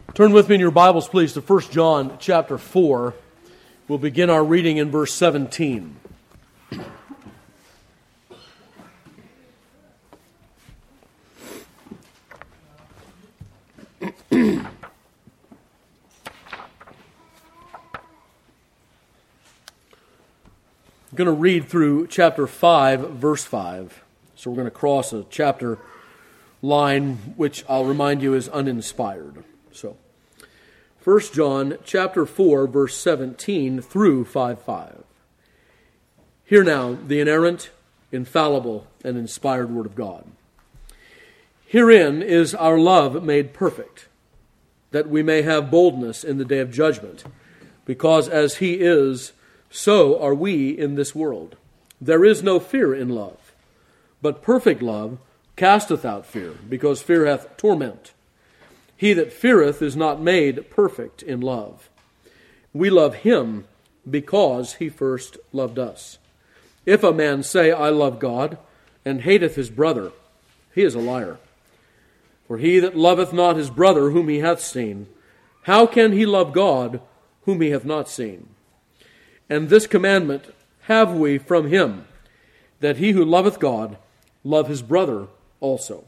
Turn with me in your Bibles, please, to 1 John chapter 4. We'll begin our reading in verse 17. I'm going to read through chapter 5, verse 5. So we're going to cross a chapter line, which I'll remind you is uninspired. So, 1 John chapter 4, verse 17 through 5:5. Hear now the inerrant, infallible, and inspired Word of God. Herein is our love made perfect, that we may have boldness in the day of judgment, because as He is, so are we in this world. There is no fear in love, but perfect love casteth out fear, because fear hath torment. He that feareth is not made perfect in love. We love Him because He first loved us. If a man say, I love God, and hateth his brother, he is a liar. For he that loveth not his brother whom he hath seen, how can he love God whom he hath not seen? And this commandment have we from Him, that he who loveth God love his brother also.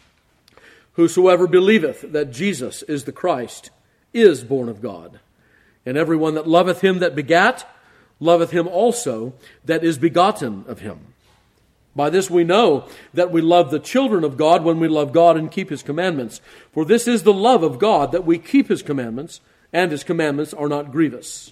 Whosoever believeth that Jesus is the Christ is born of God. And every one that loveth Him that begat, loveth Him also that is begotten of Him. By this we know that we love the children of God when we love God and keep His commandments. For this is the love of God, that we keep His commandments, and His commandments are not grievous.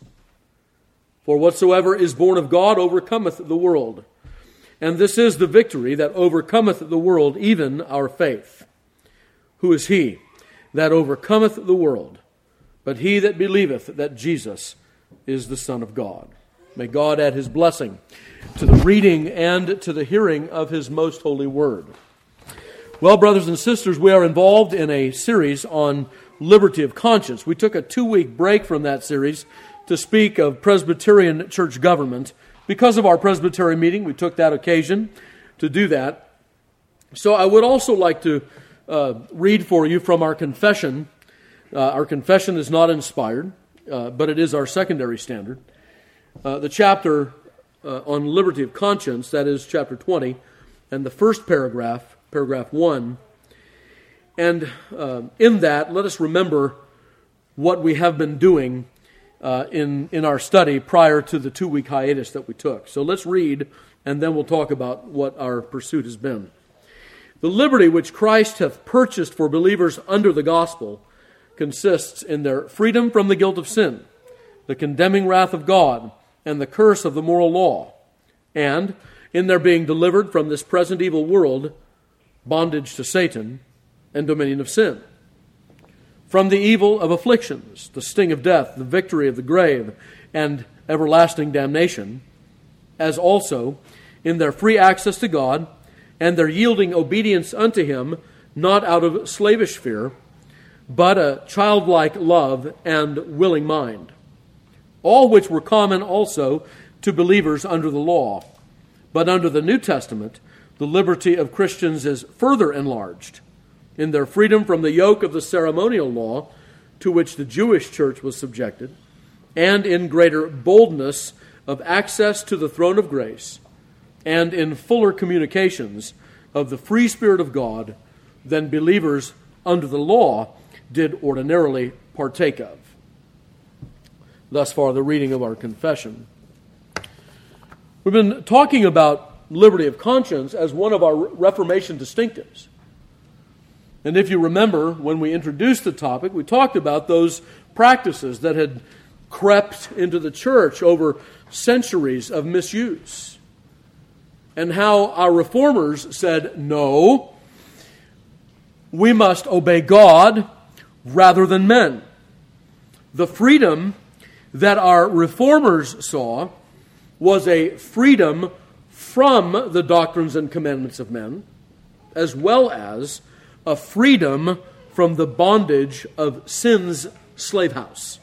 For whatsoever is born of God overcometh the world. And this is the victory that overcometh the world, even our faith. Who is he that overcometh the world, but he that believeth that Jesus is the Son of God? May God add His blessing to the reading and to the hearing of His most holy word. Well, brothers and sisters, we are involved in a series on liberty of conscience. We took a 2-week break from that series to speak of Presbyterian church government. Because of our Presbyterian meeting, we took that occasion to do that. So I would also like to read for you from our confession. Our confession is not inspired, but it is our secondary standard. The chapter on liberty of conscience, that is chapter 20, and the first paragraph, paragraph 1. And in that, let us remember what we have been doing in our study prior to the 2-week hiatus that we took. So let's read, and then we'll talk about what our pursuit has been. The liberty which Christ hath purchased for believers under the gospel consists in their freedom from the guilt of sin, the condemning wrath of God, and the curse of the moral law, and in their being delivered from this present evil world, bondage to Satan, and dominion of sin. From the evil of afflictions, the sting of death, the victory of the grave, and everlasting damnation, as also in their free access to God, and their yielding obedience unto Him, not out of slavish fear, but a childlike love and willing mind. All which were common also to believers under the law. But under the New Testament, the liberty of Christians is further enlarged in their freedom from the yoke of the ceremonial law to which the Jewish church was subjected, and in greater boldness of access to the throne of grace, and in fuller communications of the free Spirit of God than believers under the law did ordinarily partake of. Thus far, the reading of our confession. We've been talking about liberty of conscience as one of our Reformation distinctives. And if you remember, when we introduced the topic, we talked about those practices that had crept into the church over centuries of misuse. And how our reformers said, no, we must obey God rather than men. The freedom that our reformers saw was a freedom from the doctrines and commandments of men, as well as a freedom from the bondage of sin's slave house.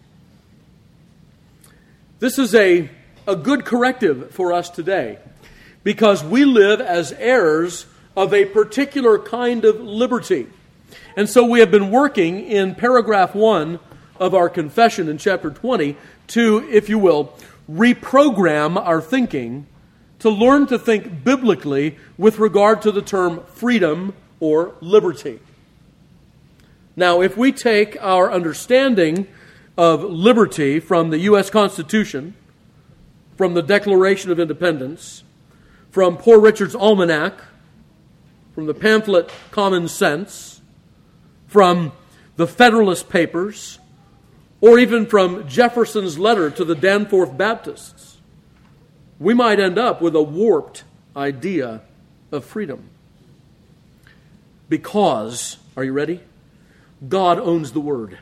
This is a good corrective for us today, because we live as heirs of a particular kind of liberty And so we have been working in paragraph 1 of our confession in chapter 20 to, if you will, reprogram our thinking to learn to think biblically with regard to the term freedom or liberty. Now, if we take our understanding of liberty from the U.S. Constitution, from the Declaration of Independence, from Poor Richard's Almanac, from the pamphlet Common Sense, from the Federalist Papers, or even from Jefferson's letter to the Danforth Baptists, we might end up with a warped idea of freedom. Because, are you ready? God owns the word.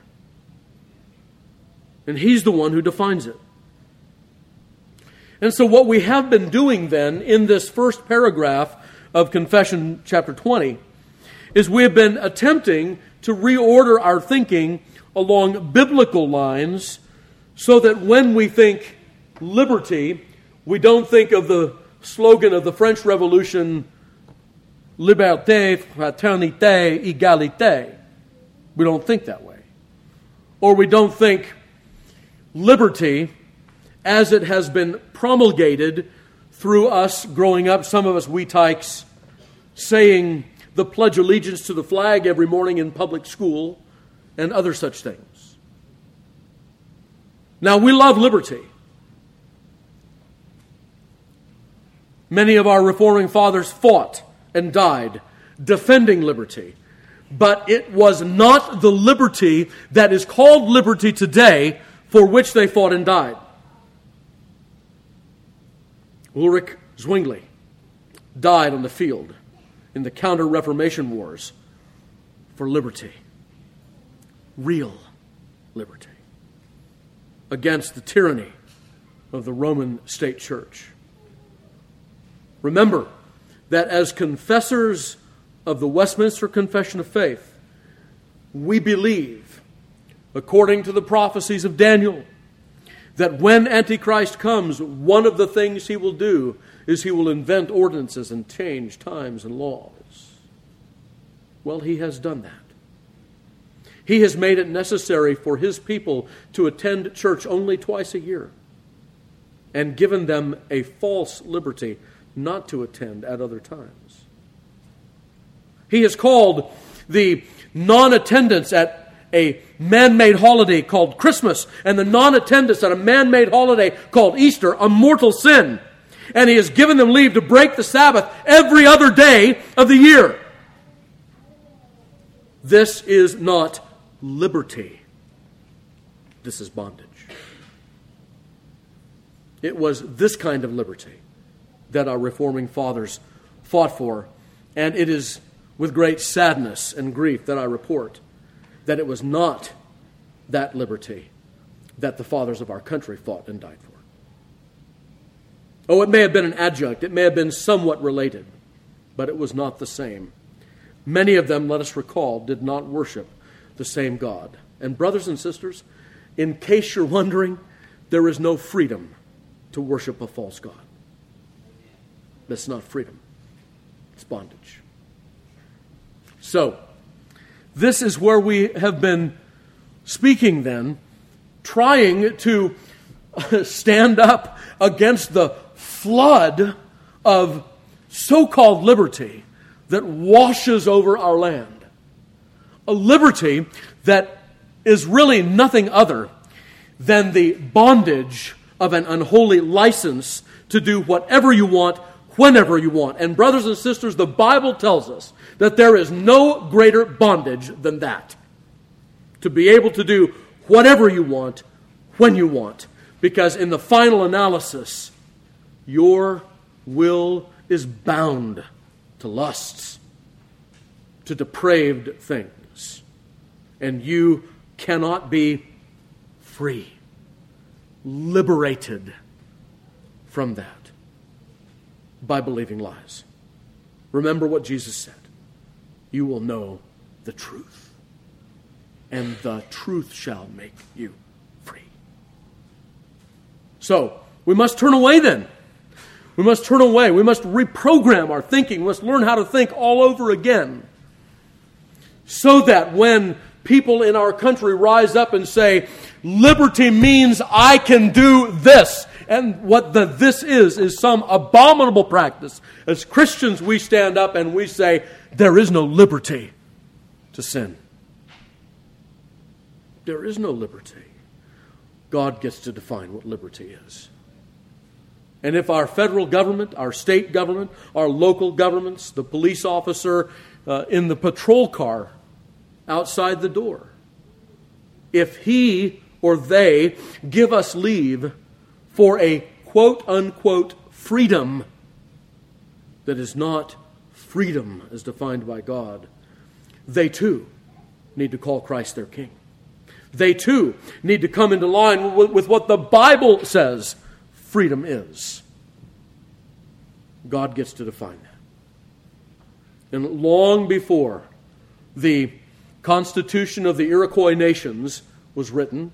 And He's the one who defines it. And so what we have been doing then in this first paragraph of Confession chapter 20 is we have been attempting to reorder our thinking along biblical lines so that when we think liberty, we don't think of the slogan of the French Revolution, liberté, fraternité, égalité. We don't think that way. Or we don't think liberty as it has been promulgated through us growing up, some of us wee tykes, saying the Pledge of Allegiance to the flag every morning in public school and other such things. Now, we love liberty. Many of our reforming fathers fought and died defending liberty. But it was not the liberty that is called liberty today for which they fought and died. Ulrich Zwingli died on the field in the Counter-Reformation Wars for liberty. Real liberty. Against the tyranny of the Roman state church. Remember that as confessors of the Westminster Confession of Faith, we believe, according to the prophecies of Daniel, that when Antichrist comes, one of the things he will do is he will invent ordinances and change times and laws. Well, he has done that. He has made it necessary for his people to attend church only twice a year and given them a false liberty not to attend at other times. He has called the non-attendance at a man-made holiday called Christmas and the non-attendance at a man-made holiday called Easter a mortal sin. And he has given them leave to break the Sabbath every other day of the year. This is not liberty. This is bondage. It was this kind of liberty that our reforming fathers fought for, and it is with great sadness and grief that I report that it was not that liberty that the fathers of our country fought and died for. Oh, it may have been an adjunct, it may have been somewhat related, but it was not the same. Many of them, let us recall, did not worship the same God. And brothers and sisters, in case you're wondering, there is no freedom to worship a false god. That's not freedom. It's bondage. So, this is where we have been speaking then, trying to stand up against the flood of so-called liberty that washes over our land. A liberty that is really nothing other than the bondage of an unholy license to do whatever you want, whenever you want. And brothers and sisters, the Bible tells us that there is no greater bondage than that. To be able to do whatever you want, when you want. Because in the final analysis, your will is bound to lusts, to depraved things. And you cannot be free, liberated from that by believing lies. Remember what Jesus said. You will know the truth, and the truth shall make you free. So, we must turn away then. We must turn away. We must reprogram our thinking. We must learn how to think all over again so that when people in our country rise up and say, liberty means I can do this, and what the this is some abominable practice, as Christians we stand up and we say, there is no liberty to sin. There is no liberty. God gets to define what liberty is. And if our federal government, our state government, our local governments, the police officer in the patrol car outside the door, if he or they give us leave for a quote-unquote freedom that is not freedom as defined by God, they too need to call Christ their King. They too need to come into line with what the Bible says freedom is. God gets to define that. And long before the Constitution of the Iroquois nations was written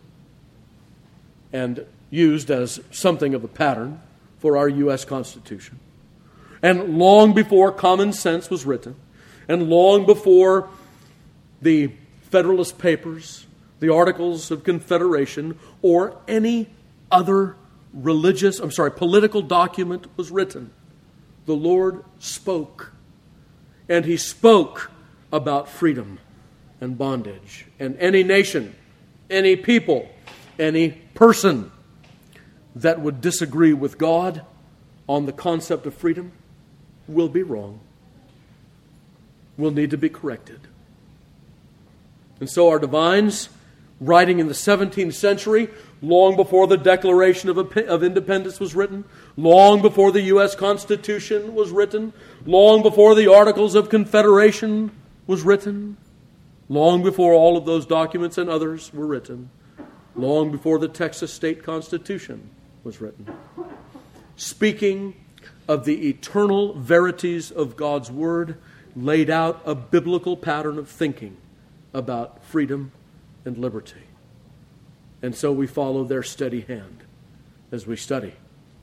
and used as something of a pattern for our U.S. Constitution, and long before common sense was written, and long before the Federalist Papers, the Articles of Confederation, or any other political document was written, the Lord spoke. And He spoke about freedom and bondage. And any nation, any people, any person that would disagree with God on the concept of freedom will be wrong, will need to be corrected. And so our divines, writing in the 17th century, long before the Declaration of Independence was written, long before the U.S. Constitution was written, long before the Articles of Confederation was written, long before all of those documents and others were written, long before the Texas State Constitution was written, speaking of the eternal verities of God's Word, laid out a biblical pattern of thinking about freedom and liberty. And so we follow their steady hand as we study.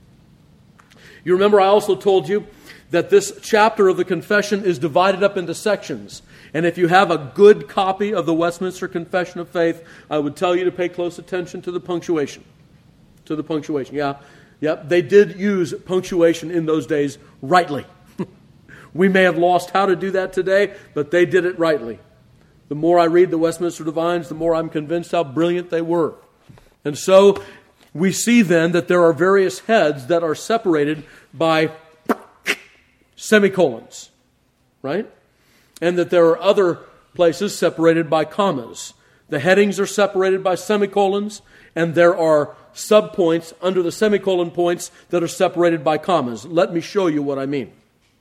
You remember I also told you that this chapter of the Confession is divided up into sections. And if you have a good copy of the Westminster Confession of Faith, I would tell you to pay close attention to the punctuation. To the punctuation. Yeah, they did use punctuation in those days rightly. We may have lost how to do that today, but they did it rightly. The more I read the Westminster Divines, the more I'm convinced how brilliant they were. And so we see then that there are various heads that are separated by semicolons, right? And that there are other places separated by commas. The headings are separated by semicolons, and there are subpoints under the semicolon points that are separated by commas. Let me show you what I mean.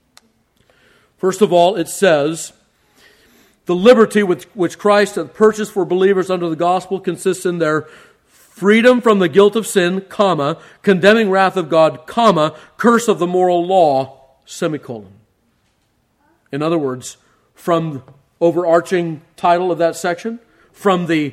First of all, it says, the liberty which Christ hath purchased for believers under the gospel consists in their freedom from the guilt of sin, comma, condemning wrath of God, comma, curse of the moral law, semicolon. In other words, from overarching title of that section, from the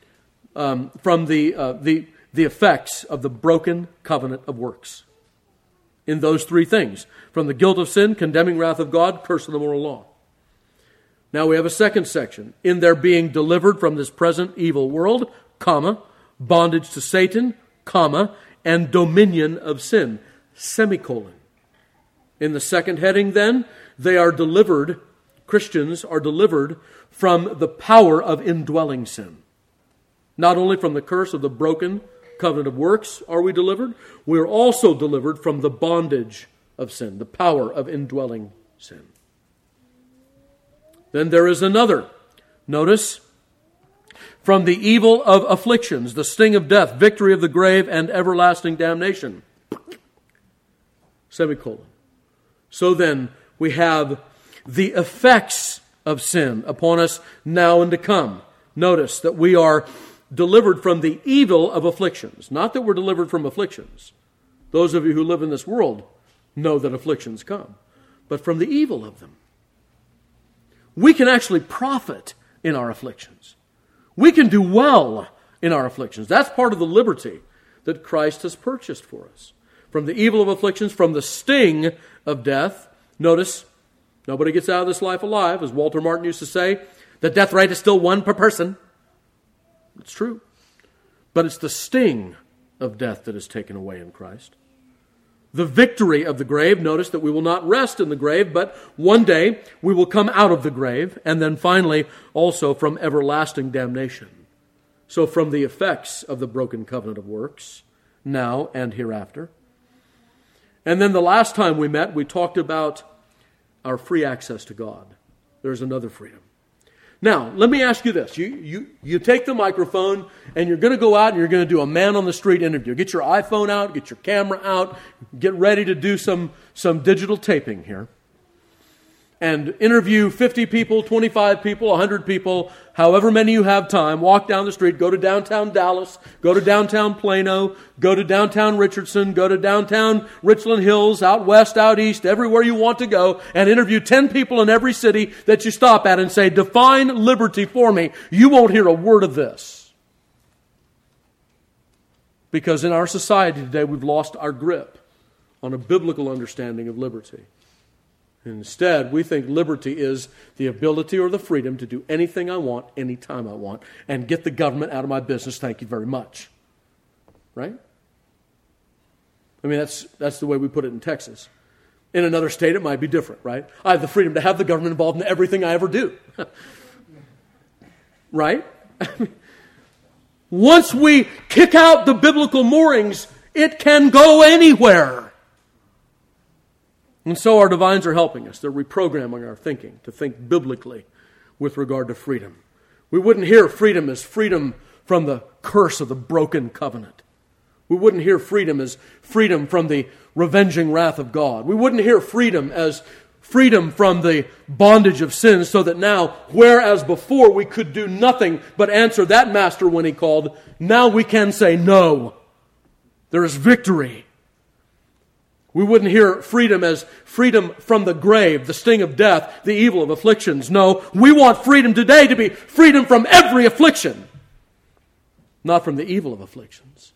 effects of the broken covenant of works. In those three things, from the guilt of sin, condemning wrath of God, curse of the moral law. Now we have a second section. In their being delivered from this present evil world, comma, bondage to Satan, comma, and dominion of sin, semicolon. In the second heading then, they are delivered, Christians are delivered from the power of indwelling sin. Not only from the curse of the broken covenant of works are we delivered, we are also delivered from the bondage of sin, the power of indwelling sin. Then there is another. Notice, from the evil of afflictions, the sting of death, victory of the grave, and everlasting damnation. Semicolon. So then, we have the effects of sin upon us now and to come. Notice that we are delivered from the evil of afflictions. Not that we're delivered from afflictions. Those of you who live in this world know that afflictions come. But from the evil of them. We can actually profit in our afflictions. We can do well in our afflictions. That's part of the liberty that Christ has purchased for us. From the evil of afflictions, from the sting of death. Notice, nobody gets out of this life alive. As Walter Martin used to say, The death rate is still 1 per person. It's true. But it's the sting of death that is taken away in Christ. The victory of the grave, notice that we will not rest in the grave, but one day we will come out of the grave, and then finally also from everlasting damnation. So from the effects of the broken covenant of works, now and hereafter. And then the last time we met, we talked about our free access to God. There's another freedom. Now, let me ask you this. You take the microphone and you're going to go out and you're going to do a man-on-the-street interview. Get your iPhone out, get your camera out, get ready to do some digital taping here. And interview 50 people, 25 people, 100 people, however many you have time. Walk down the street, go to downtown Dallas, go to downtown Plano, go to downtown Richardson, go to downtown Richland Hills, out west, out east, everywhere you want to go, and interview 10 people in every city that you stop at and say, define liberty for me. You won't hear a word of this. Because in our society today, we've lost our grip on a biblical understanding of liberty. Instead, we think liberty is the ability or the freedom to do anything I want, anytime I want, and get the government out of my business, thank you very much. Right? I mean, that's the way we put it in Texas. In another state, it might be different, right? I have the freedom to have the government involved in everything I ever do. Right? Once we kick out the biblical moorings, it can go anywhere. And so our divines are helping us. They're reprogramming our thinking to think biblically with regard to freedom. We wouldn't hear freedom as freedom from the curse of the broken covenant. We wouldn't hear freedom as freedom from the revenging wrath of God. We wouldn't hear freedom as freedom from the bondage of sin, so that now, whereas before we could do nothing but answer that master when he called, now we can say no. There is victory. We wouldn't hear freedom as freedom from the grave, the sting of death, the evil of afflictions. No, we want freedom today to be freedom from every affliction, not from the evil of afflictions.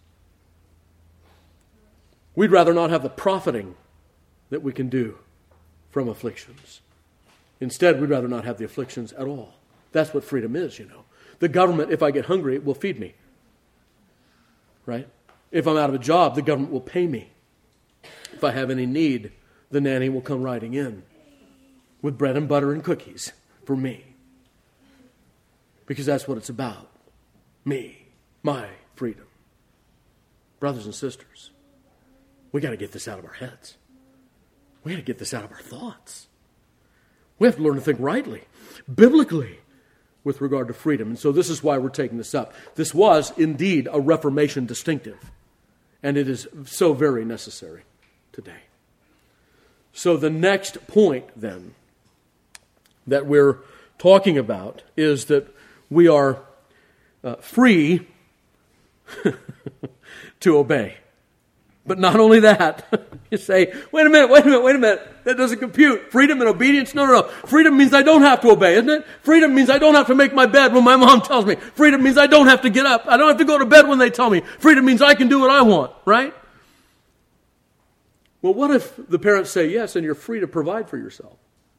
We'd rather not have the profiting that we can do from afflictions. Instead, we'd rather not have the afflictions at all. That's what freedom is, you know. The government, if I get hungry, will feed me. Right? If I'm out of a job, the government will pay me. If I have any need, the nanny will come riding in with bread and butter and cookies for me. Because that's what it's about. Me, my freedom. Brothers and sisters, we got to get this out of our heads. We got to get this out of our thoughts. We have to learn to think rightly, biblically, with regard to freedom. And so this is why we're taking this up. This was indeed a Reformation distinctive, and it is so very necessary today. So the next point then that we're talking about is that we are free to obey. But not only that, you say, wait a minute, that doesn't compute. Freedom and obedience? No. Freedom means I don't have to obey, isn't it? Freedom means I don't have to make my bed when my mom tells me. Freedom means I don't have to get up. I don't have to go to bed when they tell me. Freedom means I can do what I want, right? Well, what if the parents say yes and you're free to provide for yourself?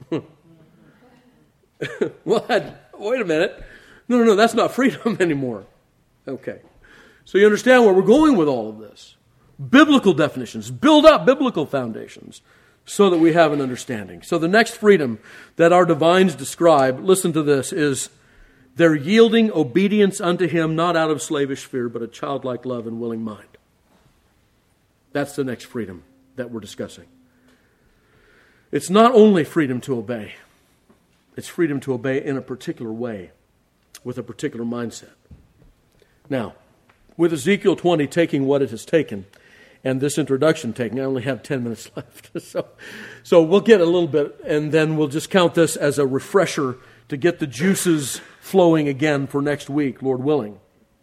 What? Wait a minute. No, that's not freedom anymore. Okay. So you understand where we're going with all of this. Biblical definitions. Build up biblical foundations so that we have an understanding. So the next freedom that our divines describe, listen to this, is their yielding obedience unto Him, not out of slavish fear, but a childlike love and willing mind. That's the next freedom that we're discussing. It's not only freedom to obey. It's freedom to obey in a particular way, with a particular mindset. Now, with Ezekiel 20 taking what it has taken, and this introduction taking, I only have 10 minutes left. So we'll get a little bit, and then we'll just count this as a refresher to get the juices flowing again for next week, Lord willing.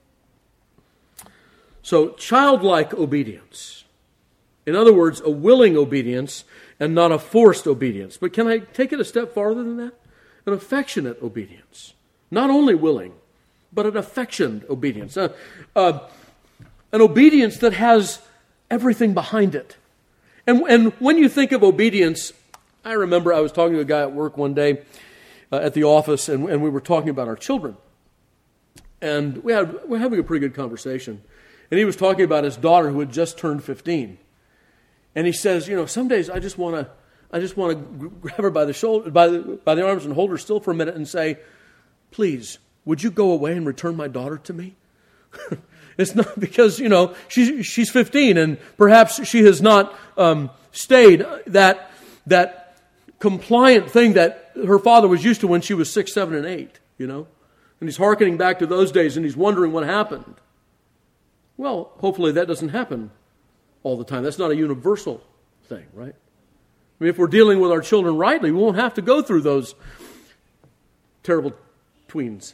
So, childlike obedience. In other words, a willing obedience and not a forced obedience. But can I take it a step farther than that? An affectionate obedience. Not only willing, but an affectionate obedience. An obedience that has everything behind it. And when you think of obedience, I remember I was talking to a guy at work one day, at the office, and we were talking about our children. And we're having a pretty good conversation. And he was talking about his daughter who had just turned 15. And he says, some days I just want to grab her by the shoulder, by the arms, and hold her still for a minute and say, "Please, would you go away and return my daughter to me?" It's not because, she's 15 and perhaps she has not stayed that compliant thing that her father was used to when she was 6, 7, and 8, And he's hearkening back to those days and he's wondering what happened. Well, hopefully that doesn't happen all the time. That's not a universal thing, right? I mean, if we're dealing with our children rightly, we won't have to go through those terrible tweens,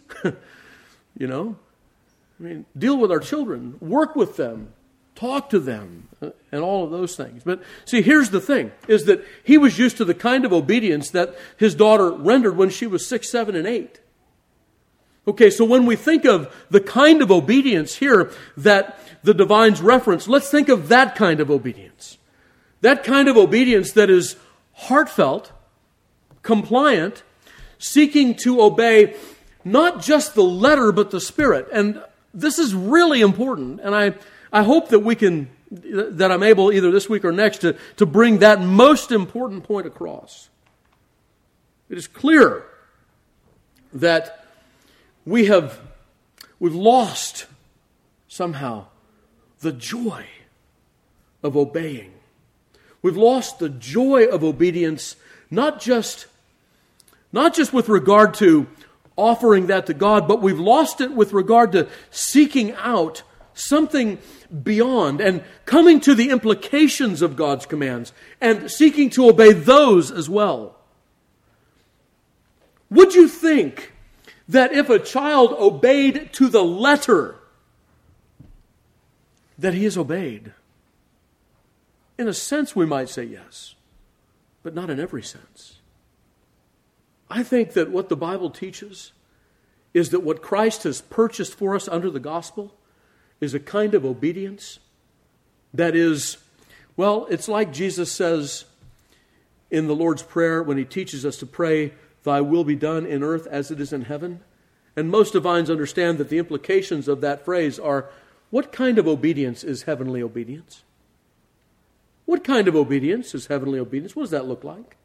deal with our children, work with them, talk to them, and all of those things. But see, here's the thing, is that he was used to the kind of obedience that his daughter rendered when she was 6, 7, and 8. Okay, so when we think of the kind of obedience here that the divines reference, let's think of that kind of obedience. That kind of obedience that is heartfelt, compliant, seeking to obey not just the letter but the spirit. And this is really important, and I hope that I'm able either this week or next to bring that most important point across. It is clear that we've lost somehow the joy of obeying. We've lost the joy of obedience, not just with regard to offering that to God, but we've lost it with regard to seeking out something beyond and coming to the implications of God's commands and seeking to obey those as well. Would you think that if a child obeyed to the letter, that he is obeyed? In a sense, we might say yes, but not in every sense. I think that what the Bible teaches is that what Christ has purchased for us under the gospel is a kind of obedience that is, it's like Jesus says in the Lord's Prayer when he teaches us to pray, "Thy will be done in earth as it is in heaven." And most divines understand that the implications of that phrase are, what kind of obedience is heavenly obedience? What kind of obedience is heavenly obedience? What does that look like?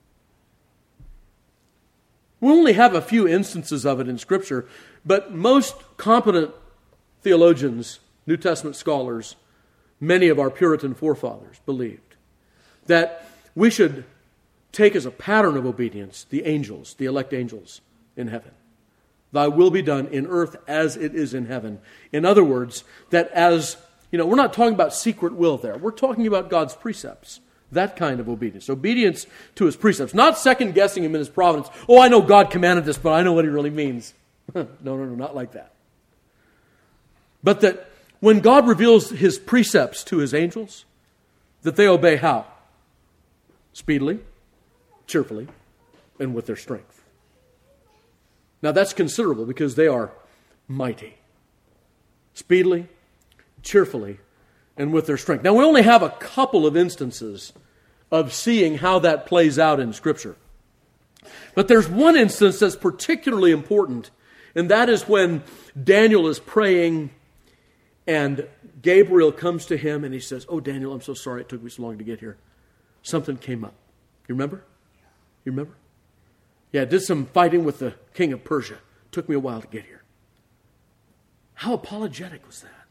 We only have a few instances of it in Scripture, but most competent theologians, New Testament scholars, many of our Puritan forefathers believed that we should take as a pattern of obedience the angels, the elect angels in heaven. "Thy will be done in earth as it is in heaven." In other words, that as, we're not talking about secret will there. We're talking about God's precepts. That kind of obedience. Obedience to his precepts. Not second-guessing him in his providence. "Oh, I know God commanded this, but I know what he really means." No, not like that. But that when God reveals his precepts to his angels, that they obey how? Speedily, cheerfully, and with their strength. Now that's considerable because they are mighty. Speedily, cheerfully, and with their strength. Now we only have a couple of instances of seeing how that plays out in Scripture. But there's one instance that's particularly important, and that is when Daniel is praying and Gabriel comes to him and he says, "Oh, Daniel, I'm so sorry it took me so long to get here. Something came up." You remember? Yeah, I did some fighting with the king of Persia. Took me a while to get here. How apologetic was that?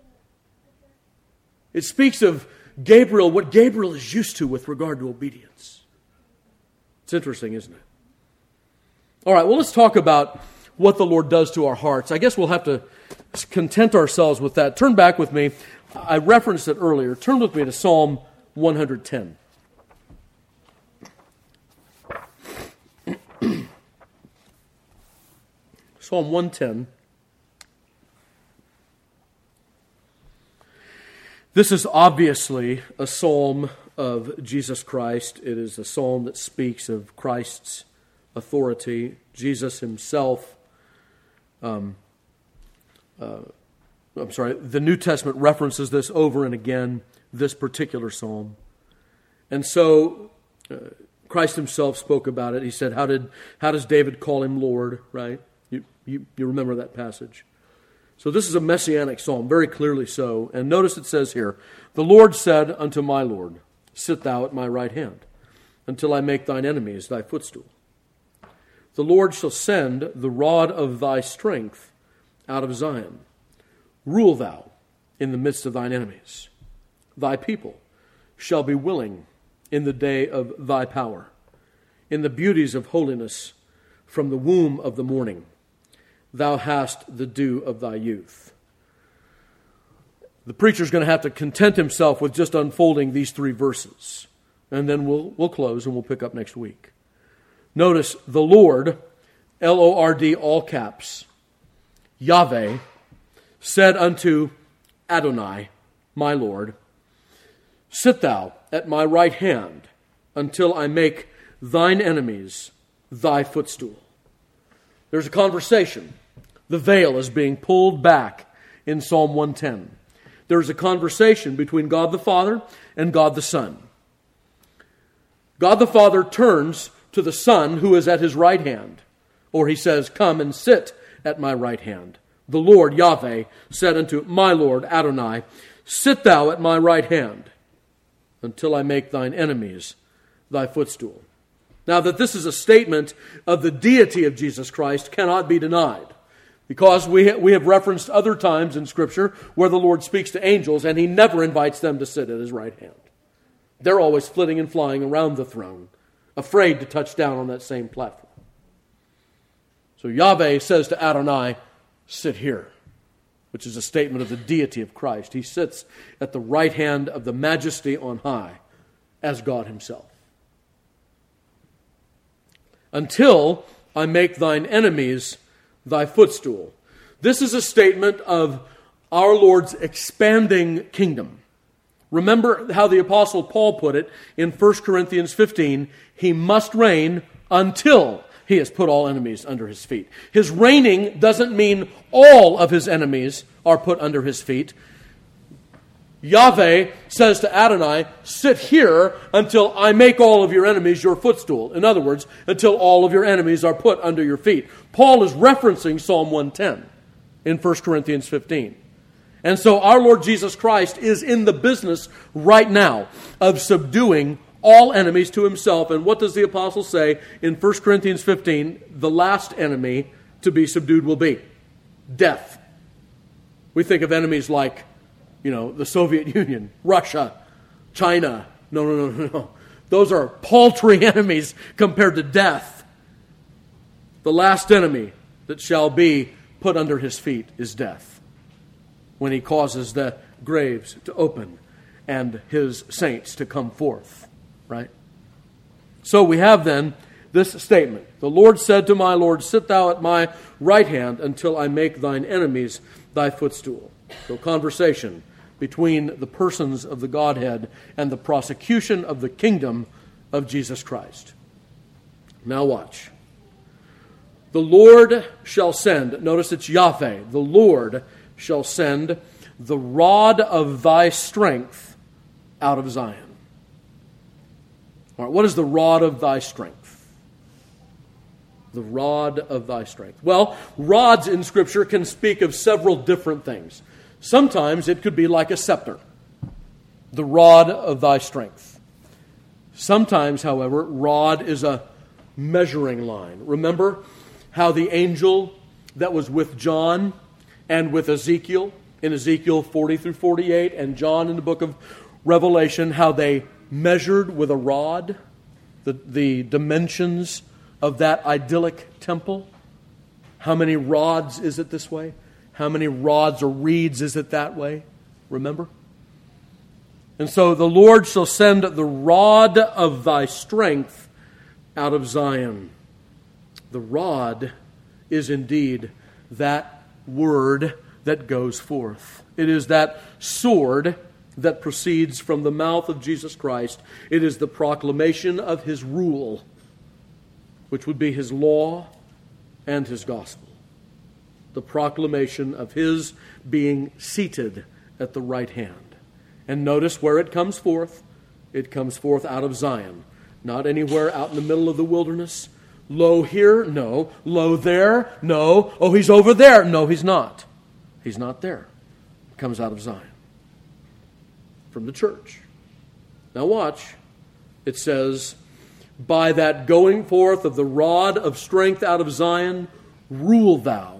It speaks of Gabriel, what Gabriel is used to with regard to obedience. It's interesting, isn't it? All right, well, let's talk about what the Lord does to our hearts. I guess we'll have to content ourselves with that. Turn back with me. I referenced it earlier. Turn with me to Psalm 110. Psalm 110. This is obviously a psalm of Jesus Christ. It is a psalm that speaks of Christ's authority. Jesus himself, the New Testament references this over and again, this particular psalm. And so, Christ himself spoke about it. He said, how does David call him Lord, right? You remember that passage. So this is a messianic psalm, very clearly so. And notice it says here, the Lord said unto my Lord, sit thou at my right hand, until I make thine enemies thy footstool. The Lord shall send the rod of thy strength out of Zion. Rule thou in the midst of thine enemies. Thy people shall be willing in the day of thy power, in the beauties of holiness from the womb of the morning. Thou hast the dew of thy youth. The preacher's going to have to content himself with just unfolding these 3 verses. And then we'll close and we'll pick up next week. Notice the Lord, L-O-R-D, all caps, Yahweh, said unto Adonai, my Lord, sit thou at my right hand until I make thine enemies thy footstool. There's a conversation. The veil is being pulled back in Psalm 110. There's a conversation between God the Father and God the Son. God the Father turns to the Son who is at his right hand, or he says, come and sit at my right hand. The Lord, Yahweh, said unto my Lord, Adonai, sit thou at my right hand until I make thine enemies thy footstool. Now that this is a statement of the deity of Jesus Christ cannot be denied, because we have referenced other times in Scripture where the Lord speaks to angels and he never invites them to sit at his right hand. They're always flitting and flying around the throne, afraid to touch down on that same platform. So Yahweh says to Adonai, sit here, which is a statement of the deity of Christ. He sits at the right hand of the majesty on high as God himself. Until I make thine enemies thy footstool. This is a statement of our Lord's expanding kingdom. Remember how the Apostle Paul put it in 1 Corinthians 15, he must reign until he has put all enemies under his feet. His reigning doesn't mean all of his enemies are put under his feet. Yahweh says to Adonai, sit here until I make all of your enemies your footstool. In other words, until all of your enemies are put under your feet. Paul is referencing Psalm 110 in 1 Corinthians 15. And so our Lord Jesus Christ is in the business right now of subduing all enemies to himself. And what does the apostle say in 1 Corinthians 15? The last enemy to be subdued will be death. We think of enemies like, the Soviet Union, Russia, China. No. Those are paltry enemies compared to death. The last enemy that shall be put under his feet is death, when he causes the graves to open and his saints to come forth. Right? So we have then this statement. The Lord said to my Lord, sit thou at my right hand until I make thine enemies thy footstool. So conversation between the persons of the Godhead and the prosecution of the kingdom of Jesus Christ. Now watch. The Lord shall send, notice it's Yahweh, the Lord shall send the rod of thy strength out of Zion. All right, what is the rod of thy strength? The rod of thy strength. Well, rods in Scripture can speak of several different things. Sometimes it could be like a scepter, the rod of thy strength. Sometimes, however, rod is a measuring line. Remember how the angel that was with John and with Ezekiel, in Ezekiel 40 through 48, and John in the book of Revelation, how they measured with a rod the dimensions of that idyllic temple? How many rods is it this way? How many rods or reeds is it that way? Remember? And so the Lord shall send the rod of thy strength out of Zion. The rod is indeed that word that goes forth. It is that sword that proceeds from the mouth of Jesus Christ. It is the proclamation of his rule, which would be his law and his gospel. The proclamation of his being seated at the right hand. And notice where it comes forth. It comes forth out of Zion. Not anywhere out in the middle of the wilderness. Lo here? No. Lo there? No. Oh, he's over there. No, he's not. He's not there. He comes out of Zion. From the church. Now watch. It says, by that going forth of the rod of strength out of Zion, rule thou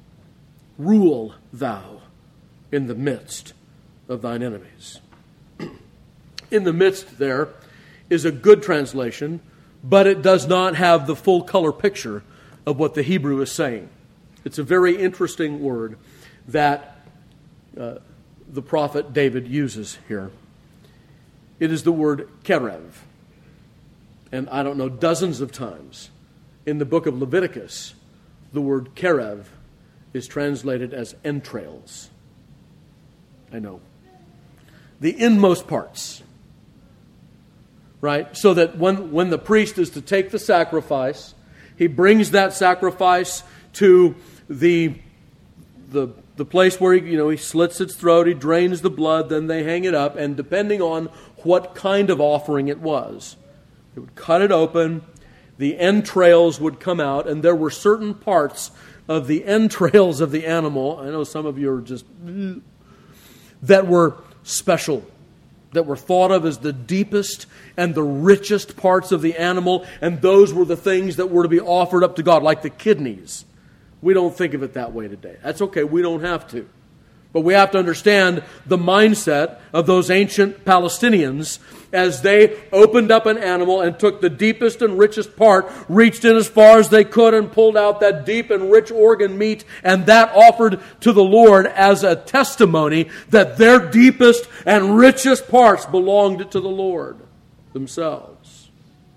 in the midst of thine enemies. In the midst there is a good translation, but it does not have the full color picture of what the Hebrew is saying. It's a very interesting word that the prophet David uses here. It is the word kerev. And I don't know, dozens of times in the book of Leviticus, the word kerev is translated as entrails. I know. The inmost parts. Right? So that when the priest is to take the sacrifice, he brings that sacrifice to the place where he slits its throat, he drains the blood, then they hang it up, and depending on what kind of offering it was, it would cut it open, the entrails would come out, and there were certain parts of the entrails of the animal, I know some of you are just, that were special, that were thought of as the deepest and the richest parts of the animal, and those were the things that were to be offered up to God, like the kidneys. We don't think of it that way today. That's okay, we don't have to. But we have to understand the mindset of those ancient Palestinians as they opened up an animal and took the deepest and richest part, reached in as far as they could and pulled out that deep and rich organ meat, and that offered to the Lord as a testimony that their deepest and richest parts belonged to the Lord themselves.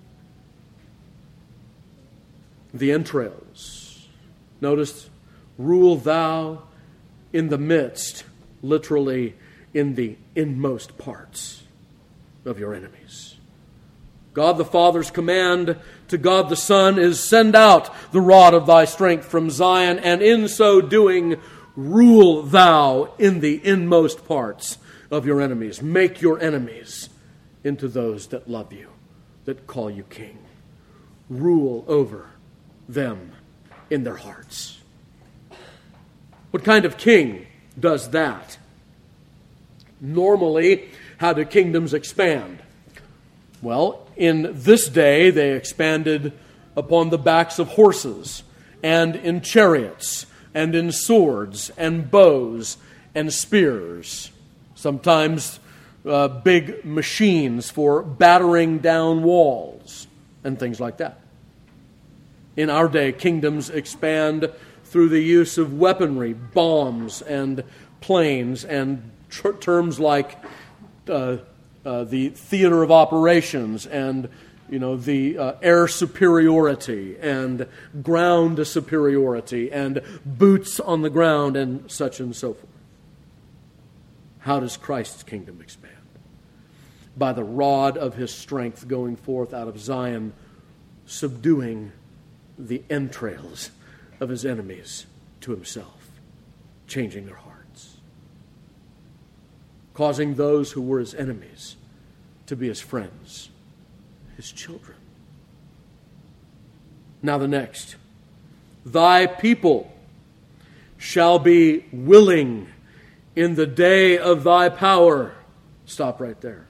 The entrails. Notice, rule thou in the midst, literally in the inmost parts of your enemies. God the Father's command to God the Son is, send out the rod of thy strength from Zion, and in so doing, rule thou in the inmost parts of your enemies. Make your enemies into those that love you, that call you king. Rule over them in their hearts. What kind of king does that? Normally, how do kingdoms expand? Well, in this day, they expanded upon the backs of horses, and in chariots, and in swords, and bows, and spears. Sometimes big machines for battering down walls, and things like that. In our day, kingdoms expand through the use of weaponry, bombs and planes, and terms like the theater of operations, and the air superiority, and ground superiority, and boots on the ground, and such and so forth. How does Christ's kingdom expand? By the rod of his strength going forth out of Zion, subduing the entrails of his enemies to himself, changing their hearts, causing those who were his enemies to be his friends, his children. Now the next, thy people shall be willing in the day of thy power. Stop right there.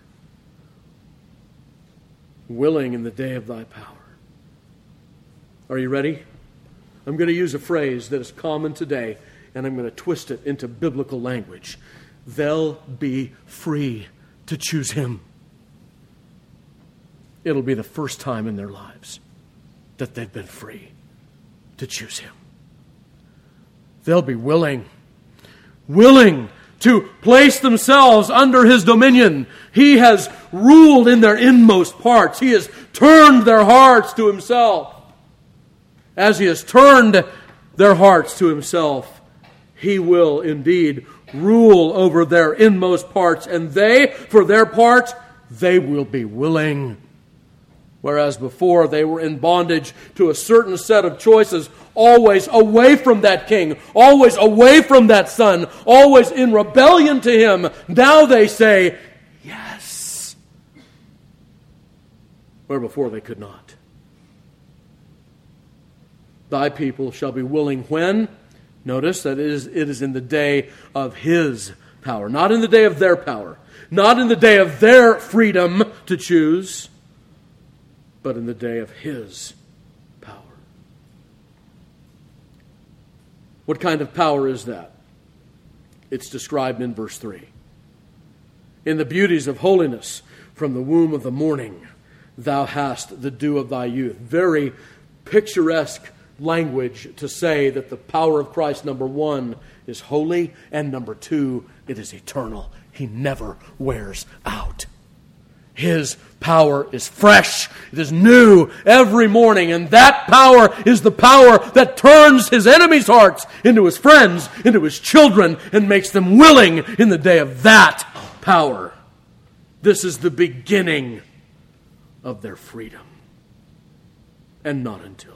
Willing in the day of thy power. Are you ready? I'm going to use a phrase that is common today, and I'm going to twist it into biblical language. They'll be free to choose him. It'll be the first time in their lives that they've been free to choose him. They'll be willing to place themselves under his dominion. He has ruled in their inmost parts. He has turned their hearts to himself. As he has turned their hearts to himself, he will indeed rule over their inmost parts, and they, for their part, they will be willing. Whereas before they were in bondage to a certain set of choices, always away from that king, always away from that son, always in rebellion to him. Now they say, yes. where before they could not. Thy people shall be willing when? Notice that it is in the day of His power, not in the day of their power, not in the day of their freedom to choose, but in the day of His power. What kind of power is that? It's described in verse 3. In the beauties of holiness, from the womb of the morning, thou hast the dew of thy youth. Very picturesque language to say that the power of Christ, number one, is holy, and number two, it is eternal. He never wears out. His power is fresh. It is new every morning. And that power is the power that turns His enemies' hearts into His friends, into His children, and makes them willing in the day of that power. This is the beginning of their freedom. And not until.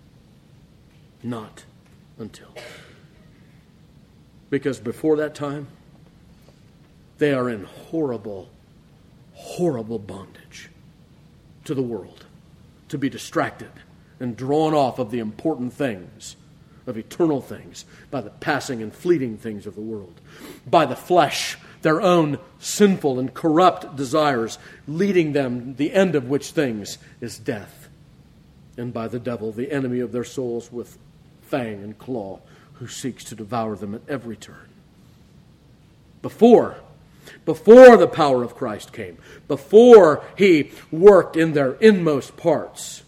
Not until. Because before that time, they are in horrible, horrible bondage to the world, to be distracted and drawn off of the important things, of eternal things, by the passing and fleeting things of the world, by the flesh, their own sinful and corrupt desires, leading them, the end of which things is death, and by the devil, the enemy of their souls, with fang and claw, who seeks to devour them at every turn. Before the power of Christ came, before He worked in their inmost parts,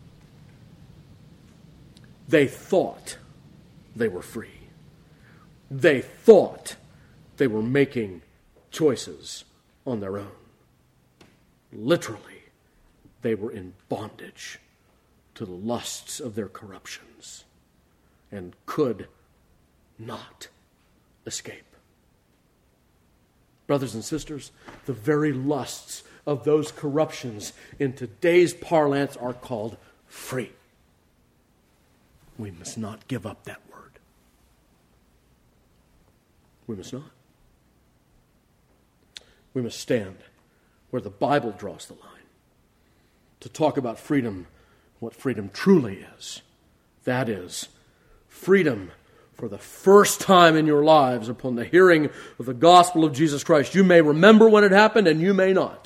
they thought they were free. They thought they were making choices on their own. Literally, they were in bondage to the lusts of their corruptions and could not escape. Brothers and sisters, the very lusts of those corruptions in today's parlance are called free. We must not give up that word. We must not. We must stand where the Bible draws the line to talk about freedom, what freedom truly is. That is, freedom for the first time in your lives upon the hearing of the gospel of Jesus Christ. You may remember when it happened and you may not.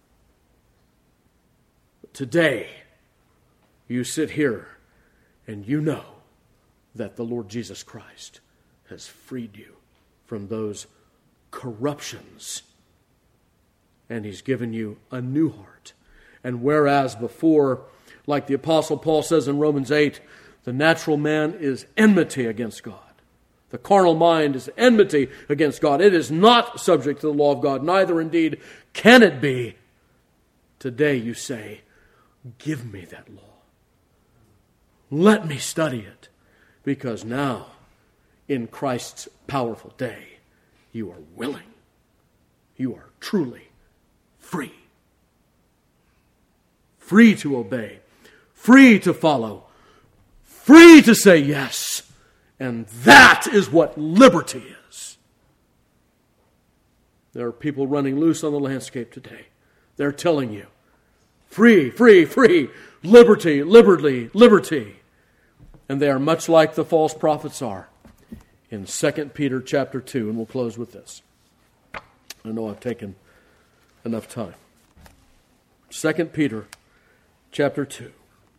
But today, you sit here and you know that the Lord Jesus Christ has freed you from those corruptions. And He's given you a new heart. And whereas before, like the Apostle Paul says in Romans 8, the natural man is enmity against God. The carnal mind is enmity against God. It is not subject to the law of God, neither indeed can it be. Today you say, give me that law. Let me study it. Because now, in Christ's powerful day, you are willing. You are truly free. Free to obey. Free to follow. Free to say yes. And that is what liberty is. There are people running loose on the landscape today. They're telling you, free, free, free, liberty, liberty, liberty. And they are much like the false prophets are in 2 Peter chapter 2. And we'll close with this. I know I've taken enough time. 2 Peter chapter 2.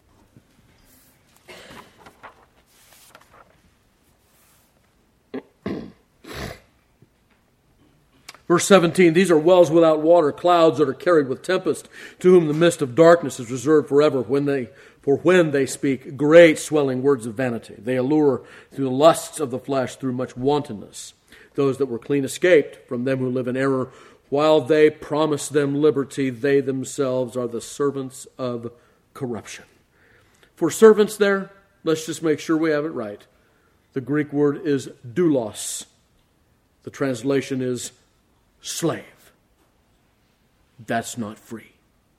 Verse 17, these are wells without water, clouds that are carried with tempest, to whom the mist of darkness is reserved forever, when they speak great swelling words of vanity. They allure through the lusts of the flesh, through much wantonness. Those that were clean escaped from them who live in error. While they promise them liberty, they themselves are the servants of corruption. For servants there, let's just make sure we have it right. The Greek word is doulos. The translation is slave. That's not free.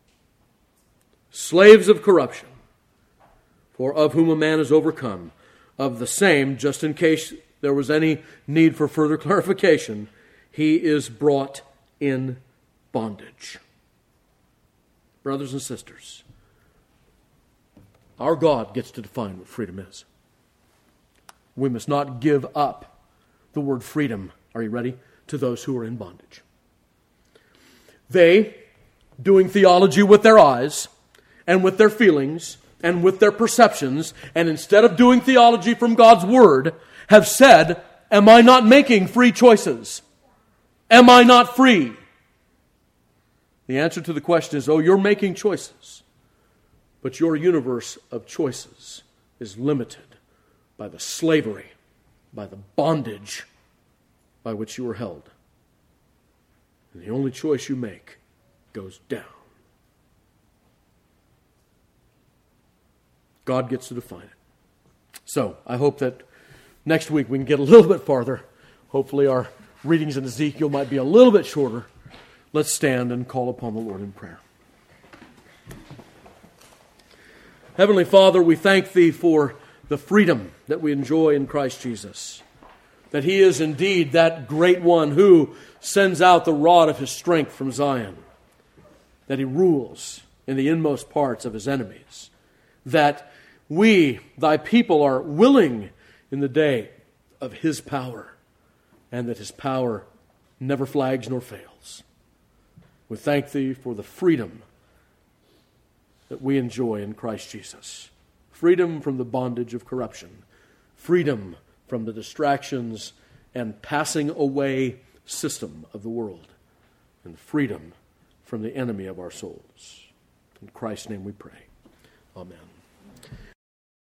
Slaves of corruption, for of whom a man is overcome, of the same, just in case there was any need for further clarification, he is brought in bondage. brothers and sisters, our God gets to define what freedom is. We must not give up the word freedom, are you ready, to those who are in bondage. They, doing theology with their eyes and with their feelings and with their perceptions, and instead of doing theology from God's Word, have said, am I not making free choices? Am I not free? The answer to the question is, you're making choices, but your universe of choices is limited by the slavery, by the bondage by which you are held. And the only choice you make goes down. God gets to define it. So, I hope that next week we can get a little bit farther. Hopefully our readings in Ezekiel might be a little bit shorter. Let's stand and call upon the Lord in prayer. Heavenly Father, we thank Thee for the freedom that we enjoy in Christ Jesus. That He is indeed that great one who sends out the rod of His strength from Zion. That He rules in the inmost parts of His enemies. That we, Thy people, are willing in the day of His power. And that His power never flags nor fails. We thank Thee for the freedom that we enjoy in Christ Jesus. Freedom from the bondage of corruption. Freedom from the distractions and passing away system of the world. And freedom from the enemy of our souls. In Christ's name we pray. Amen.